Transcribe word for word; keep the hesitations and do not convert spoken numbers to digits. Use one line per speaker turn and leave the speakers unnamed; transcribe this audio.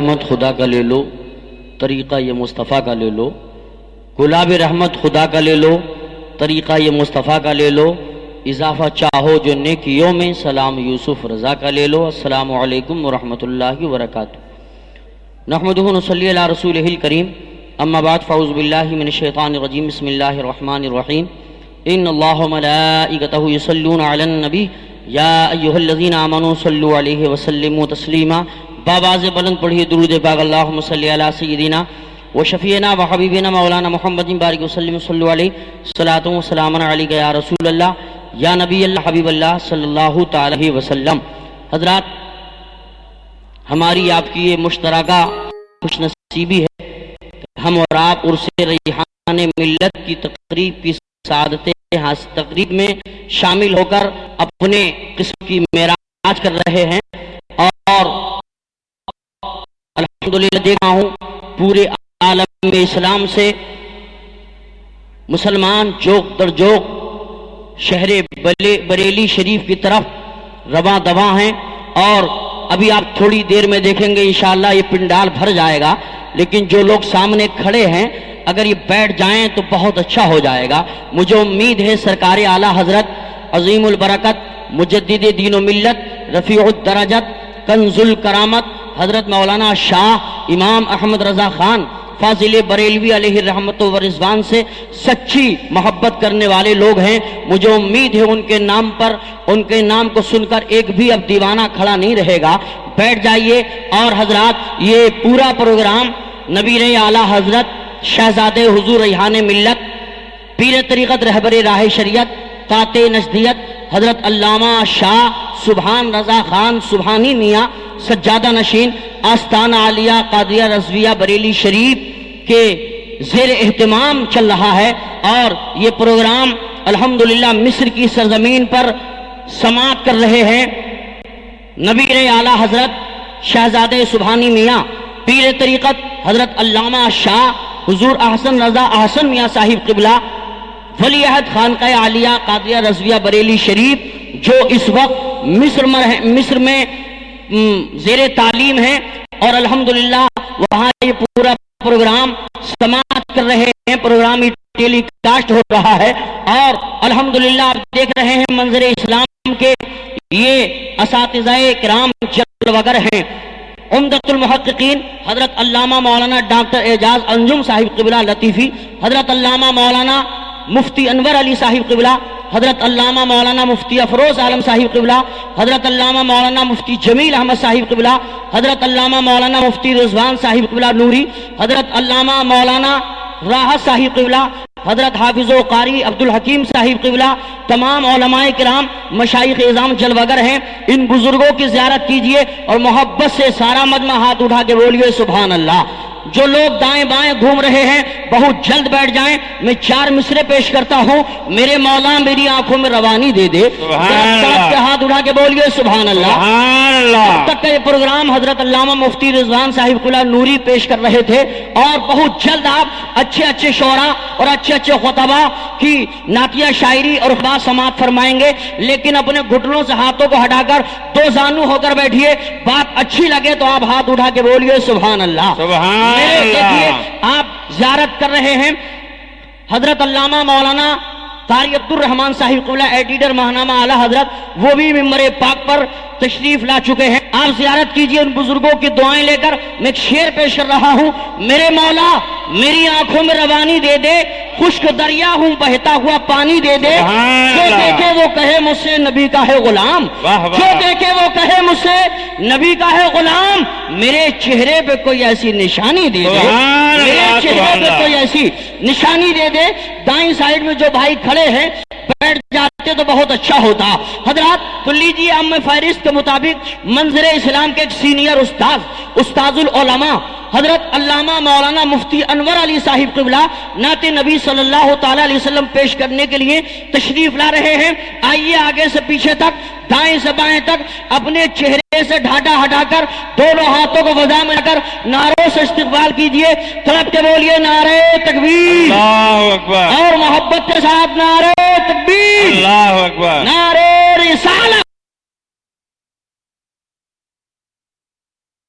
رحمت خدا کا لے لو، طریقہ یہ مصطفیٰ کا لے لو، گلاب رحمت خدا کا لے لو، طریقہ یہ مصطفیٰ کا لے لو، اضافہ چاہو جو نیکیوں میں سلام یوسف رضا کا لے لو۔ السلام علیکم ورحمۃ اللہ وبرکاتہ۔ نحمدہ ونصلی علی رسولہ الکریم، اما بعد فاعوذ باللہ من الشیطان الرجیم، بسم اللہ الرحمن الرحیم۔ ان اللہ وملائکتہ یصلون علی النبی یا ایھا الذین آمنوا صلوا علیہ وسلموا تسلیما۔ بآواز بلند پڑھیے درود پاک، اللہم صلی علی سیدنا و شفیعنا و حبیبنا مولانا محمد بارک وسلم صلو علیہ صلاۃ و سلام علیک یا رسول اللہ یا نبی اللہ حبیب اللہ صلی اللہ تعالی علیہ وسلم۔ حضرات، ہماری آپ کی یہ مشترکہ خوش نصیبی ہے کہ ہم اور آپ عرس ریحان ملت کی تقریب کی سعادت تقریب میں شامل ہو کر اپنے قسم کی معراج کر رہے ہیں، اور الحمدللہ دیکھا ہوں پورے عالم اسلام سے مسلمان جوک در جوک شہر بریلی شریف کی طرف رواں دواں ہیں، اور ابھی آپ تھوڑی دیر میں دیکھیں گے انشاءاللہ یہ پنڈال بھر جائے گا، لیکن جو لوگ سامنے کھڑے ہیں اگر یہ بیٹھ جائیں تو بہت اچھا ہو جائے گا۔ مجھے امید ہے سرکار اعلیٰ حضرت عظیم البرکت مجدد دین و ملت رفیع الدرجت کنز الکرامت حضرت مولانا شاہ امام احمد رضا خان فاضل بریلوی علیہ الرحمت و رضوان سے سچی محبت کرنے والے لوگ ہیں۔ مجھے امید ہے ان کے نام پر، ان کے نام کو سن کر ایک بھی اب دیوانہ کھڑا نہیں رہے گا۔ بیٹھ جائیے۔ اور حضرات، یہ پورا پروگرام نبی اعلیٰ حضرت شہزادے حضور ریحان ملت پیر طریقت رہبر راہ شریعت قاطع نجدیت حضرت علامہ شاہ سبحان رضا خان سبحانی میاں سجادہ نشین آستانہ عالیہ قادریہ رضویہ بریلی شریف کے زیر اہتمام چل رہا ہے، اور یہ پروگرام الحمدللہ مصر کی سرزمین پر سماعت کر رہے ہیں نبی اعلیٰ حضرت شہزادے سبحانی میاں پیر طریقت حضرت علامہ شاہ حضور احسن رضا احسن میاں صاحب قبلہ ولی عہد خانقاہ عالیہ قادریہ رضویہ بریلی شریف، جو اس وقت مصر میں مصر میں زیر تعلیم ہے، اور الحمدللہ وہاں یہ پورا پروگرام سماعت کر رہے ہیں، پروگرام ٹیلی کاسٹ ہو رہا ہے، اور الحمدللہ آپ دیکھ رہے ہیں منظر اسلام کے یہ اساتذہ کرام جلوگر ہیں۔ عمدۃ المحققین حضرت علامہ مولانا ڈاکٹر اعجاز انجم صاحب قبلہ لطیفی، حضرت علامہ مولانا مفتی انور علی صاحب قبلہ، حضرت علامہ مولانا مفتی افروز عالم صاحب قبلہ، حضرت علامہ مولانا مفتی جمیل احمد صاحب قبلہ، حضرت علامہ مولانا مفتی رضوان صاحب قبلہ نوری، حضرت علامہ مولانا راحت صاحب قبلہ، حضرت حافظ و قاری عبدالحکیم صاحب قبلہ، تمام علماء کرام مشائخ اعظام جلوگر ہیں۔ ان بزرگوں کی زیارت کیجئے اور محبت سے سارا مجمع ہاتھ اٹھا کے بولیے سبحان اللہ۔ جو لوگ دائیں بائیں گھوم رہے ہیں بہت جلد بیٹھ جائیں، میں چار مصرے پیش کرتا ہوں، میرے مولا میری آنکھوں میں روانی دے دے۔ کے ہاتھ اٹھا کے بولیے سبحان اللہ۔ اب تک کا یہ پروگرام حضرت علامہ مفتی رضوان صاحب قبلہ نوری پیش کر رہے تھے، اور بہت جلد آپ اچھے اچھے شعراء اور اچھے اچھے خطبہ کی نعتیہ شاعری اور خطبہ سماعت فرمائیں گے، لیکن اپنے گھٹنوں سے ہاتھوں کو ہٹا کر دو زانو ہو کر بیٹھیے۔ بات اچھی لگے تو آپ ہاتھ اٹھا کے بولیے سبحان اللہ۔ دیکھیے آپ زیارت کر رہے ہیں حضرت علامہ مولانا قاری عبد الرحمن صاحب قبلہ ایڈیٹر ماہنامہ اعلیٰ حضرت، وہ بھی ممبر پاک پر تشریف لا چکے ہیں۔ آپ زیارت کیجئے، ان بزرگوں کی دعائیں لے کر میں ایک شعر پیش کر رہا ہوں۔ میرے مولا میری آنکھوں میں روانی دے دے، خشک دریا ہوں بہتا ہوا پانی دے دے، جو دیکھے وہ کہے مجھ سے نبی کا ہے غلام، جو دیکھے وہ کہے مجھ سے نبی کا ہے غلام، میرے چہرے پہ کوئی ایسی نشانی دے دے، میرے چہرے پہ کوئی ایسی نشانی دے دے۔ دائیں سائیڈ میں جو بھائی کھڑے ہیں بیٹھ جاتے تو بہت اچھا ہوتا۔ حضرات تو لیجیے، عام فہرست کے مطابق منظر اسلام کے ایک سینئر استاذ استاذ العلماء حضرت علامہ مولانا مفتی انور علی صاحب قبلہ نعت نبی صلی اللہ تعالی علیہ وسلم پیش کرنے کے لیے تشریف لا رہے ہیں۔ آئیے آگے سے پیچھے تک، دائیں سے بائیں تک اپنے چہرے سے ڈھاٹا ہٹا کر دونوں ہاتھوں کو فضا میں رکھ کر نعروں سے استقبال کیجئے۔ طلب کے بولیے نعرہ تکبیر،
اللہ اکبر،
اور محبت کے ساتھ نعرہ تکبیر،
اللہ اکبر،
نعرہ رسالت،